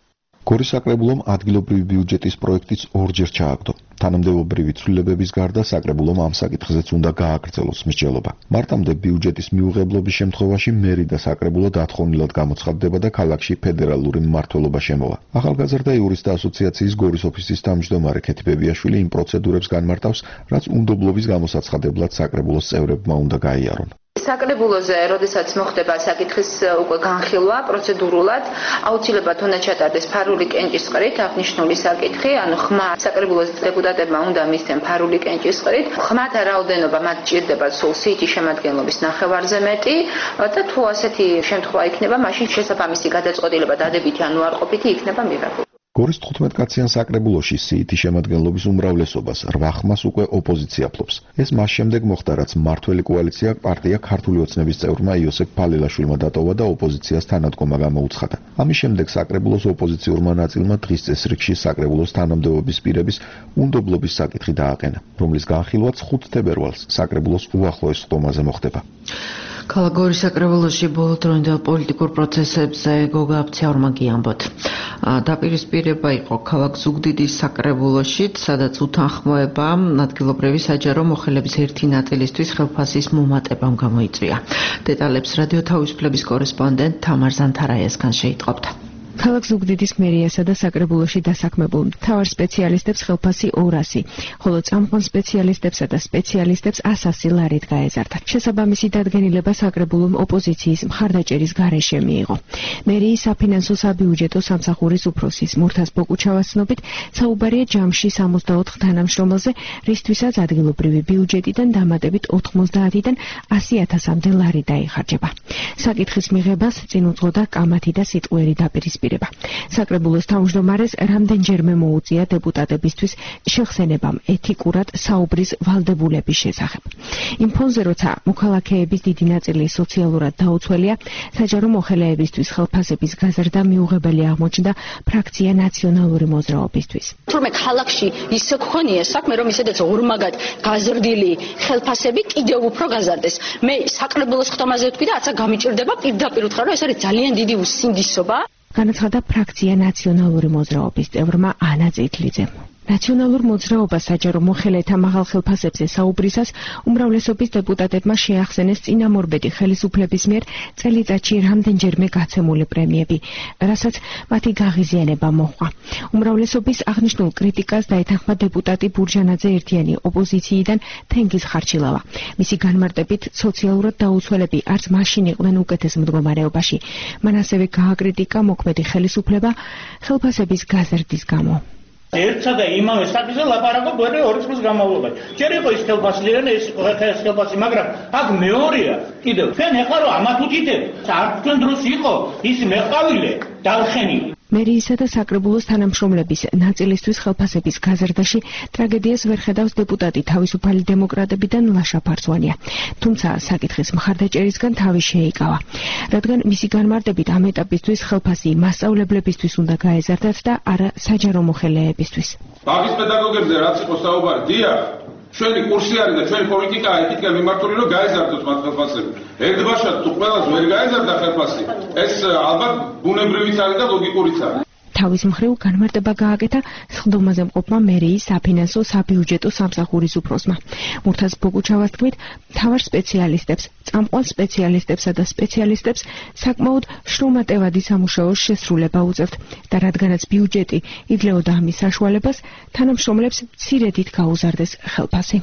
გორის საკრებულომ ადგილობრივი ბიუჯეტის პროექტიც ორჯერ ჩააგდო. თანამდებობრივი ცვლილებების გარდა საკრებულომ ამ საკითხზეც უნდა გააგრძელოს მსჯელობა. მარტამდე ბიუჯეტის მიუღებლობის შემთხვევაში მერი და საკრებულო დათხოვნილად გამოცხადდება და ქალაქში ფედერალური მმართველობა შემოვა. ახალგაზრდა იურისტთა ასოციაციის გორის ოფისის თავმჯდომარე ქეთი ბებიაშვილი იმ პროცედურებს განმარტავს, რაც უნდობლობის გამოსაცხადებლად საკრებულოს წევრებმა უნდა გაიარონ. საკრებულოზე, როდესაც მოხდება საკითხის უკვე განხილვა პროცედურულად, აუცილებლად უნდა ჩატარდეს ფარული კენჭისყრით აღნიშნული საკითხი, ანუ ხმა საკრებულოს დეპუტატებმა უნდა მისცენ ფარული კენჭისყრით, ხმათა რაოდენობა მათ ჭირდება სულ სიითი შემადგენლობის ნახევარზე მეტი და თუ ასეთი შემთხვევა იქნება, მაშინ შესაბამისი გადაწყვეტილება დადებითი ან უარყოფითი იქნება მიღებული. გორის 15 კაციან საკრებულოში სიითი შემადგენლობის უმრავლესობას 8 ხმას უკვე ოპოზიცია ფლობს. ეს მას შემდეგ მოხდა, რაც მმართველი კოალიცია პარტია ქართული ოცნების წევრმა იოსებ ფალილაშვილმა დატოვა და ოპოზიციას თანადგომა გამოუცხადა. ამის შემდეგ საკრებულოს ოპოზიციურმა ნაწილმა დღის წესრიგში საკრებულოს თანამდებობის პირების უნდობლობის საკითხი დააყენა, რომლის განხილვაც 5 თებერვალს საკრებულოს უახლოეს ხტომაზე მოხდება. ქალაქ გორის საკრებულოში ბოლოდროინდელ პოლიტიკურ პროცესებზე გოგა აფციაურმა გიამბოთ. დაპირისპირება იყო ქალაქ ზუგდიდის საკრებულოშიც, სადაც უთანხმოება ადგილობრივი საჯარო მოხელების ერთი ნაწილისთვის ხელფასის მომატებამ გამოიწვია. დეტალებს რადიო თავისუფლების კორესპონდენტ თამარ ზანთარაიასგან შეიტყობთ. ქალაქ ზუგდიდის მერიასა და საკრებულოში დასაქმებულ მთავარ სპეციალისტებს ხელფასი 200, ხოლო წამყვან სპეციალისტებსა და სპეციალისტებს 100 ლარით გაეზარდათ. შესაბამისი დადგენილება საკრებულომ ოპოზიციის მხარდაჭერის გარეშე მიიღო. მერიის საფინანსო საბიუჯეტო სამსახურის უფროსის მურთაზ ბოკუჩავას ცნობით, საუბარია ჯამში 64 თანამშრომელზე, რისთვისაც ადგილობრივი ბიუჯეტიდან დამატებით 90-დან 100.000-მდე ლარი დაიხარჯება. საკითხის მიღებას წინ უძღოდა კამათი და სიტყვიერი დაპირისპირება. საკრებულოს თავმჯდომარეს რამდენჯერმე მოუწია დეპუტატებისთვის შეხსენებამ ეთიკურად საუბრის ვალდებულების შესახებ. იმ ფონზე, როცა მოქალაქეების დიდი ნაწილი სოციალურად დაუცველია, საჯარო მოხელეებისთვის ხელფასების გაზრდა მიუღებელი აღმოჩნდა ფრაქცია ნაციონალური მოძრაობისთვის. თურმე ქალაქში ისე გქონია საქმე, რომ ისედაც ორმაგად გაზრდილი ხელფასები კიდევ უფრო გაზარდეს. მე საკრებულოს ხტომაზე ვთქვი და აცა გამიჭირდება პირდაპირ უთხრა, რომ ეს არის ძალიან დიდი უსინდისობა. განაცხადა ფრაქცია ნაციონალური მოძრაობის წევრმა ანა წითლიძემ. ნაციონალურ მოძრაობას საჯარო მოხელეთა მაღალ ხელფასებზე საუბრისას უმრავლესობის დეპუტატებმა შეახსენეს წინამორბედი ხელისუფლების მიერ წელიწადში რამდენჯერმე გაცემული პრემიები, რასაც მათი გაღიზიანება მოჰყვა. უმრავლესობის აღნიშნულ კრიტიკას დაეთანხმა დეპუტატი ბურჯანაძე ერთიანი ოპოზიციიდან თენგიზ ხარჩილავა. მისი განმარტებით, სოციალურად დაუცველები არც მაშინ იყვნენ უკეთეს მდგომარეობაში. მან ასევე გააკრიტიკა მოქმედი ხელისუფლება ხელფასების გაზრდის გამო. ერთსა და იმავე საკითხზე ლაპარაკობ ვერ 2 წლის განმავლობაში. ჯერ იყო ის ხელფასი და ეს ხელფასი, მაგრამ აქ მეორეა კიდევ. თქვენ ეხლა რომ ამათ უთითებ, არ თქვენ დროს იყო ის მეყავილე დალხენილი. მერიისა და საკრებულოს თანამშრომლების ნაწილისთვის ხელფასების გაზრდაში ტრაგედიას ვერ ხედავს დეპუტატი თავისუფალი დემოკრატებიდან ლაშა ფარსვანია. თუმცა საკითხის მხარდაჭერისგან თავი შეიკავა. რადგან მისი განმარტებით ამ ეტაპისთვის ხელფასი მასწავლებლებისთვის უნდა გაეზარდათ და არა საჯარო მოხელეებისთვის. ბაღის პედაგოგებზე რაც იყო საუბარი, დიახ, ჩვენი კურსი არის და ჩვენი პოლიტიკაა ეთიკა მიმართული, რომ გაეზარდოს მათ ხელფასები. ერთბაშად თუ ყველას ვერ გაეზარდა ხელფასი, ეს ალბათ ბუნებრივიც არის და ლოგიკურიც არის. თავის მხრივ განმარტება გააკეთა სხდომაზე მყოფმა მერიის საფინანსო საბიუჯეტო სამსახურის უფროსმა. მურთაზ ბოგუჩავას თქმით, მთავარ სპეციალისტებს, წამყვან სპეციალისტებსა და სპეციალისტებს საკმაოდ შრომატევადი სამუშაოს შესრულება უწევთ და რადგანაც ბიუჯეტი იძლეოდა ამის საშუალებას, თანამშრომლებს მცირედით გაუზარდეს ხელფასი.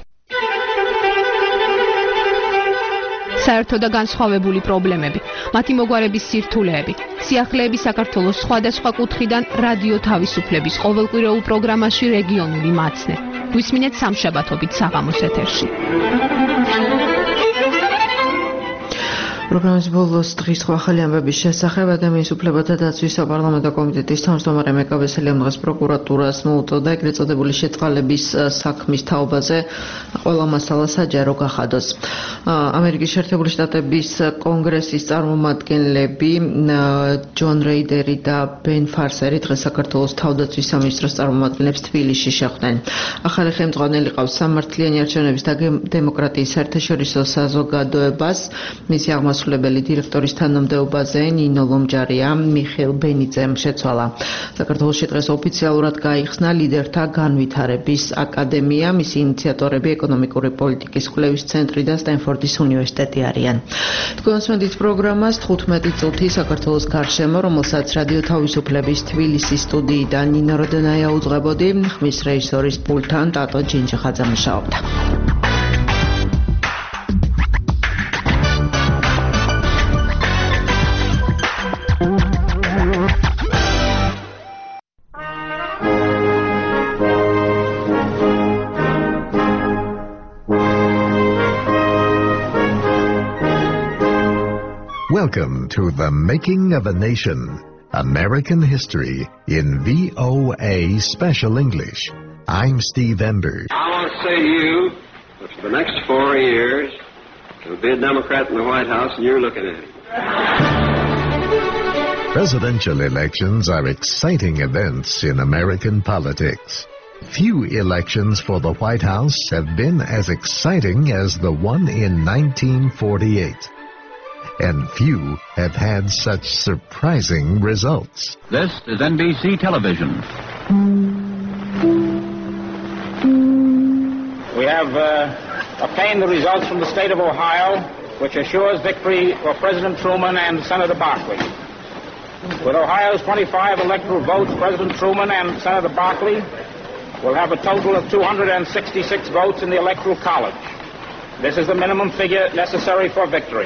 საერთო და განსხვავებული პრობლემები, მათი მოგვარების სირთულეები, სიახლეები საქართველოს სხვადასხვა კუთხიდან რადიო თავისუფლების ყოველკვირეულ პროგრამაში რეგიონული მაცნე. გვისმინეთ სამშაბათობით საღამოს ეთერში. პროგრამის ბოლოს დღის ახალი ამბების შესახებ ადამიანის უფლებათა დაცვის საპარლამენტო კომიტეტის თავმჯდომარე მეკაბესელიამ დღეს პროკურატურას მოუწოდა ეგრეთ წოდებული შეწყალების საქმის თაობაზე ყველა მასალა საჯარო გახადოს. ამერიკის შეერთებული შტატების კონგრესის წარმომადგენლები ჯონ რეიდერი და ბენ ფარსერი დღეს საქართველოს თავდაცვის სამინისტროს წარმომადგენლებს თბილისში შეხვდნენ. ახალი ხელმძღვანელი ყავს სამართლიანი არჩევნების და დემოკრატიის საერთაშორისო საზოგადოებას. მისი აღმასვლა მასულებელი დირექტორის თანამდებობაზე ნინო ლომჯარია მიხეილ ბენიძემ შეცვალა. საქართველოში დღეს ოფიციალურად გაიხსნა ლიდერთა განვითარების აკადემია, მისი ინიციატორები ეკონომიკური პოლიტიკის კვლევის ცენტრი და სტენფორდის უნივერსიტეტი არიან. თქვენსმენდით პროგრამას 15 წუთი საქართველოს გარშემო, რომელსაც რადიო თავისუფლების თბილისის სტუდიიდან ნინო როდენაია უძღვებოდი, ხმის რეჟისორის პულტთან ტატო ჯინჯიხაძე მუშაობდა. Welcome to The Making of a Nation, American History in VOA Special English. I'm Steve Ember. I want to say to you that for the next 4 years, there'll be a Democrat in the White House and you're looking at him. Presidential elections are exciting events in American politics. Few elections for the White House have been as exciting as the one in 1948. And few have had such surprising results. This is NBC Television. We have obtained the results from the state of Ohio, which assures victory for President Truman and Senator Barkley. With Ohio's 25 electoral votes, President Truman and Senator Barkley will have a total of 266 votes in the Electoral College. This is the minimum figure necessary for victory.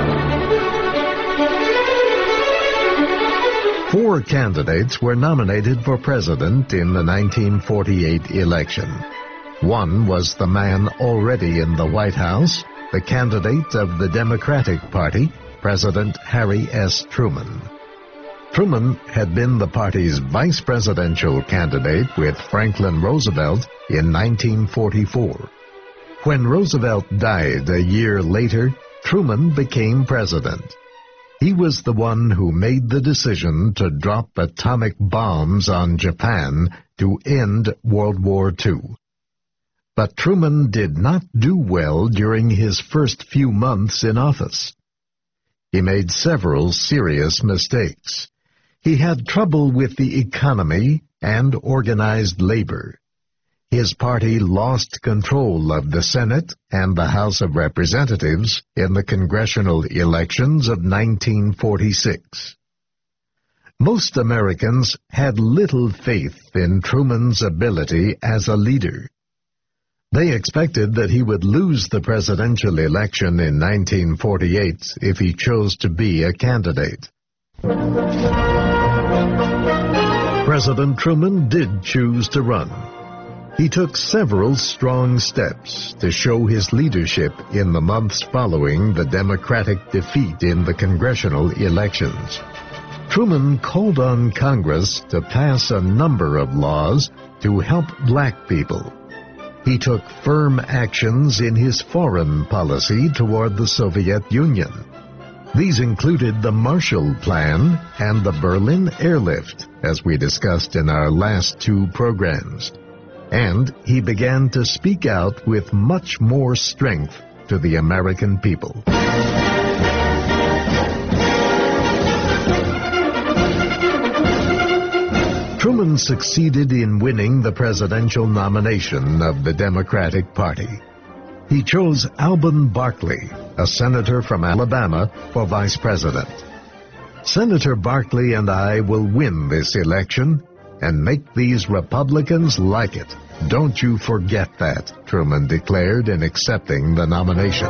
4 candidates were nominated for president in the 1948 election. One was the man already in the White House, the candidate of the Democratic Party, President Harry S. Truman. Truman had been the party's vice presidential candidate with Franklin Roosevelt in 1944. When Roosevelt died a year later, Truman became president. He was the one who made the decision to drop atomic bombs on Japan to end World War II. But Truman did not do well during his first few months in office. He made several serious mistakes. He had trouble with the economy and organized labor. His party lost control of the Senate and the House of Representatives in the congressional elections of 1946. Most Americans had little faith in Truman's ability as a leader. They expected that he would lose the presidential election in 1948 if he chose to be a candidate. President Truman did choose to run. He took several strong steps to show his leadership in the months following the Democratic defeat in the congressional elections. Truman called on Congress to pass a number of laws to help black people. He took firm actions in his foreign policy toward the Soviet Union. These included the Marshall Plan and the Berlin Airlift, as we discussed in our last 2 programs. And he began to speak out with much more strength to the American people. Truman succeeded in winning the presidential nomination of the Democratic Party. He chose Alben Barkley, a senator from Alabama, for vice president. Senator Barkley and I will win this election and make these Republicans like it. Don't you forget that, Truman declared in accepting the nomination.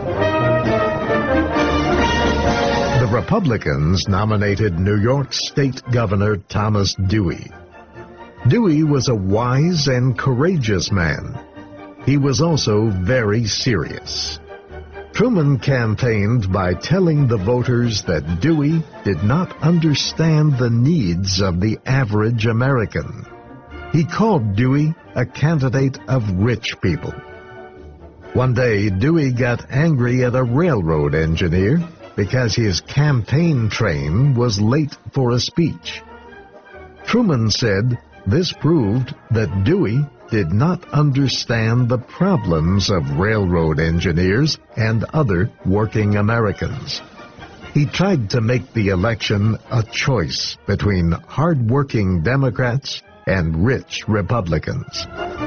The Republicans nominated New York State Governor Thomas Dewey. Dewey was a wise and courageous man. He was also very serious. Truman campaigned by telling the voters that Dewey did not understand the needs of the average American. He called Dewey a candidate of rich people. One day, Dewey got angry at a railroad engineer because his campaign train was late for a speech. Truman said this proved that Dewey did not understand the problems of railroad engineers and other working Americans. He tried to make the election a choice between hard-working Democrats and rich Republicans.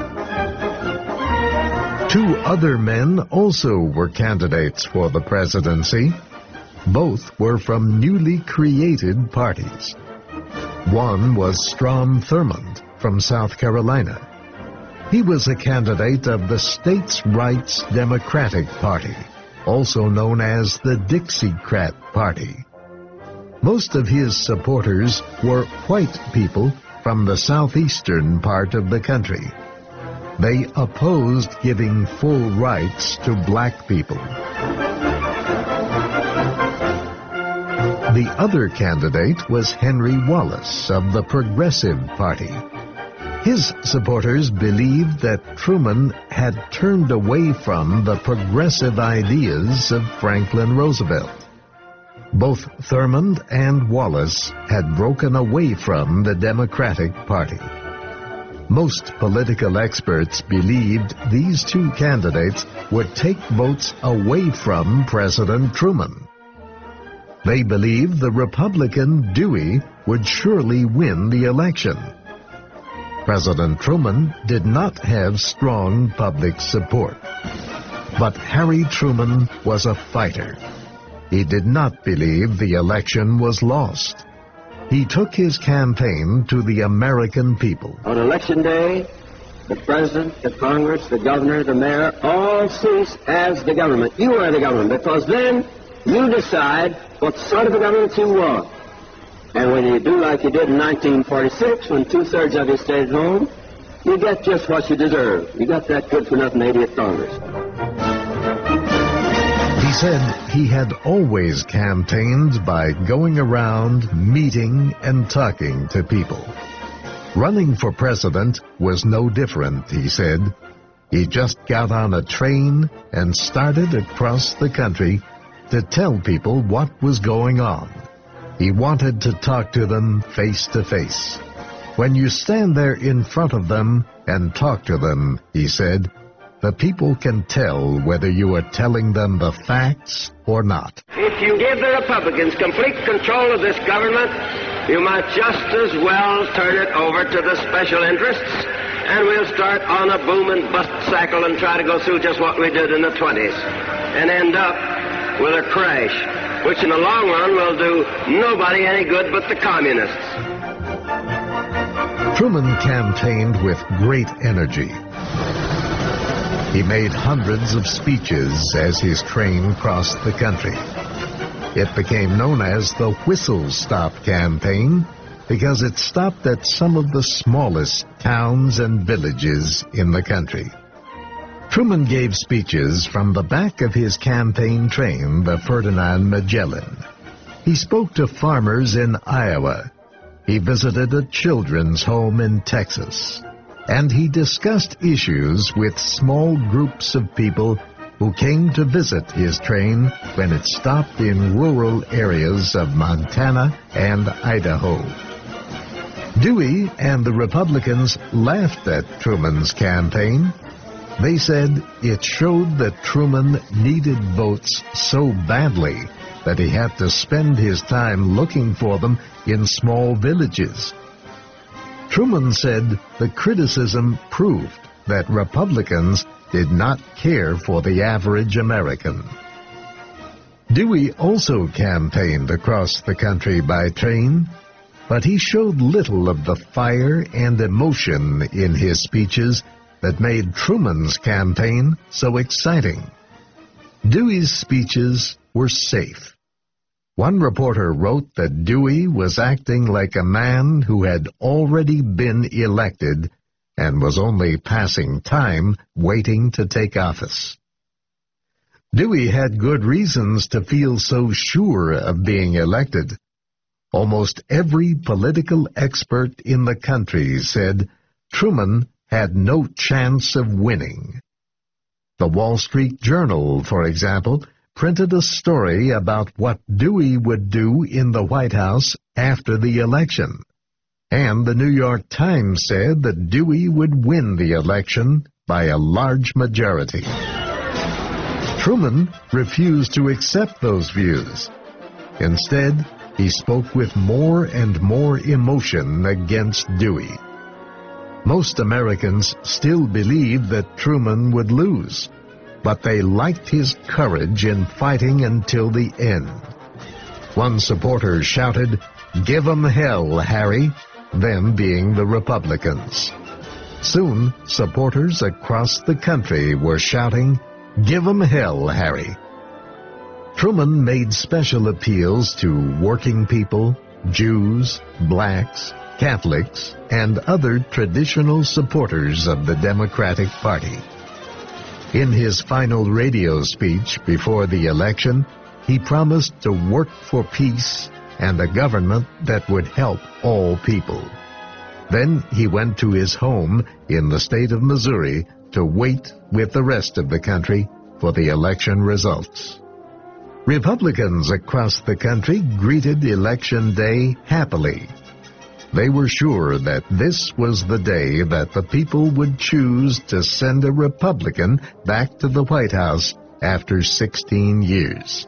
Two other men also were candidates for the presidency. Both were from newly created parties. One was Strom Thurmond from South Carolina. He was a candidate of the States' Rights Democratic Party, also known as the Dixiecrat Party. Most of his supporters were white people from the southeastern part of the country. They opposed giving full rights to black people. The other candidate was Henry Wallace of the Progressive Party. His supporters believed that Truman had turned away from the progressive ideas of Franklin Roosevelt. Both Thurmond and Wallace had broken away from the Democratic Party. Most political experts believed these two candidates would take votes away from President Truman. They believed the Republican Dewey would surely win the election. President Truman did not have strong public support. But Harry Truman was a fighter. He did not believe the election was lost. He took his campaign to the American people. On election day, the president, the Congress, the governor, the mayor, all cease as the government. You are the government, because then you decide what sort of a government you want. And when you do like you did in 1946, when two-thirds of you stayed at home, you get just what you deserve. You got that good-for-nothing 80th Congress. He said he had always campaigned by going around, meeting, and talking to people. Running for president was no different, he said. He just got on a train and started across the country to tell people what was going on. He wanted to talk to them face to face. When you stand there in front of them and talk to them, he said, the people can tell whether you are telling them the facts or not. If you give the Republicans complete control of this government, you might just as well turn it over to the special interests, and we'll start on a boom and bust cycle and try to go through just what we did in the 20s, and end up with a crash, which in the long run will do nobody any good but the communists. Truman campaigned with great energy. He made hundreds of speeches as his train crossed the country. It became known as the Whistle Stop Campaign because it stopped at some of the smallest towns and villages in the country. Truman gave speeches from the back of his campaign train, the Ferdinand Magellan. He spoke to farmers in Iowa. He visited a children's home in Texas. And he discussed issues with small groups of people who came to visit his train when it stopped in rural areas of Montana and Idaho. Dewey and the Republicans laughed at Truman's campaign. They said it showed that Truman needed votes so badly that he had to spend his time looking for them in small villages. Truman said the criticism proved that Republicans did not care for the average American. Dewey also campaigned across the country by train, but he showed little of the fire and emotion in his speeches that made Truman's campaign so exciting. Dewey's speeches were safe. One reporter wrote that Dewey was acting like a man who had already been elected and was only passing time waiting to take office. Dewey had good reasons to feel so sure of being elected. Almost every political expert in the country said Truman had no chance of winning. The Wall Street Journal, for example, printed a story about what Dewey would do in the White House after the election. And the New York Times said that Dewey would win the election by a large majority. Truman refused to accept those views. Instead, he spoke with more and more emotion against Dewey. Most Americans still believed that Truman would lose, but they liked his courage in fighting until the end. One supporter shouted, "Give 'em hell, Harry," them being the Republicans. Soon, supporters across the country were shouting, "Give 'em hell, Harry." Truman made special appeals to working people, Jews, blacks, Catholics, and other traditional supporters of the Democratic Party. In his final radio speech before the election, he promised to work for peace and a government that would help all people. Then he went to his home in the state of Missouri to wait with the rest of the country for the election results. Republicans across the country greeted Election Day happily. They were sure that this was the day that the people would choose to send a Republican back to the White House after 16 years.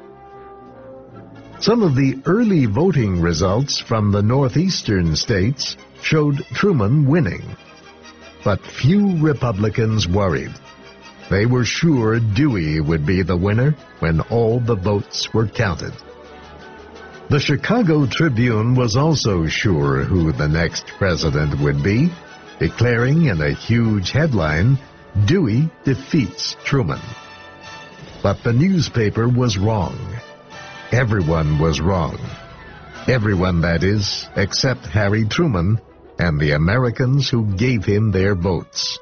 Some of the early voting results from the northeastern states showed Truman winning. But few Republicans worried. They were sure Dewey would be the winner when all the votes were counted. The Chicago Tribune was also sure who the next president would be, declaring in a huge headline, "Dewey defeats Truman." But the newspaper was wrong. Everyone was wrong. Everyone, that is, except Harry Truman and the Americans who gave him their votes.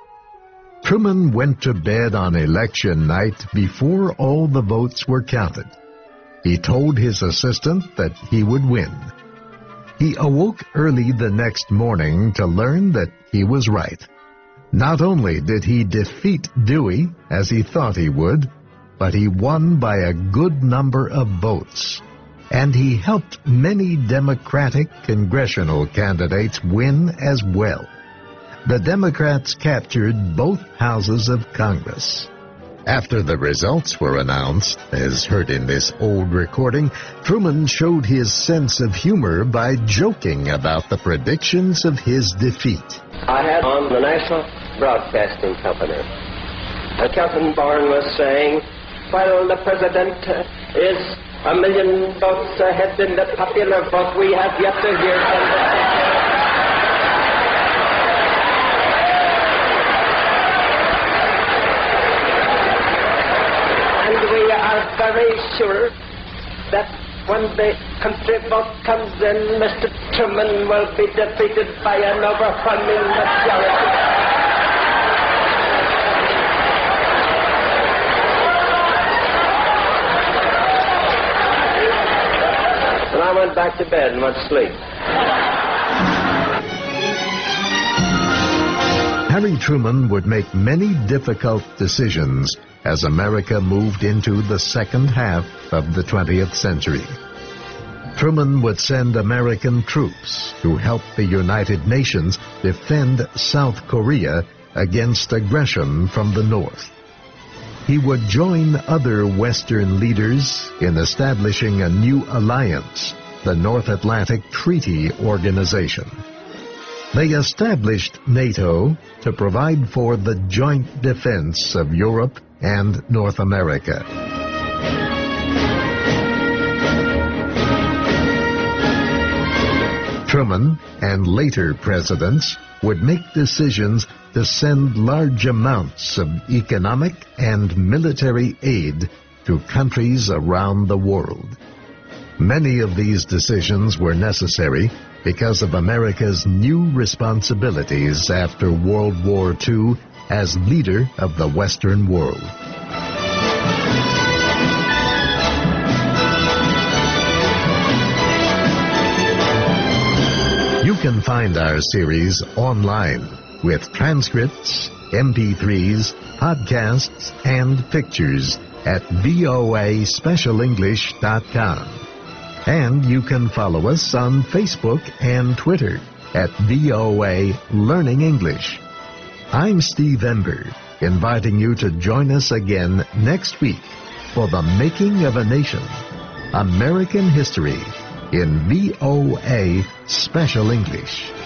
Truman went to bed on election night before all the votes were counted. He told his assistant that he would win. He awoke early the next morning to learn that he was right. Not only did he defeat Dewey, as he thought he would, but he won by a good number of votes. And he helped many Democratic congressional candidates win as well. The Democrats captured both houses of Congress. After the results were announced, as heard in this old recording, Truman showed his sense of humor by joking about the predictions of his defeat. I had on the National Broadcasting Company. Kelton Bourne was saying, "While the president is 1 million votes ahead in the popular vote, we have yet to hear from the people." And we are very sure that when the country vote comes in, Mr. Truman will be defeated by an overwhelming majority. And I went back to bed and went to sleep. Harry Truman would make many difficult decisions as America moved into the second half of the 20th century. Truman would send American troops to help the United Nations defend South Korea against aggression from the North. He would join other Western leaders in establishing a new alliance, the North Atlantic Treaty Organization. They established NATO to provide for the joint defense of Europe and North America. Truman and later presidents would make decisions to send large amounts of economic and military aid to countries around the world. Many of these decisions were necessary because of America's new responsibilities after World War II as leader of the Western world. You can find our series online with transcripts, MP3s, podcasts, and pictures at voaspecialenglish.com. And you can follow us on Facebook and Twitter. at VOA Learning English. I'm Steve Ember, inviting you to join us again next week for The Making of a Nation, American History in VOA Special English.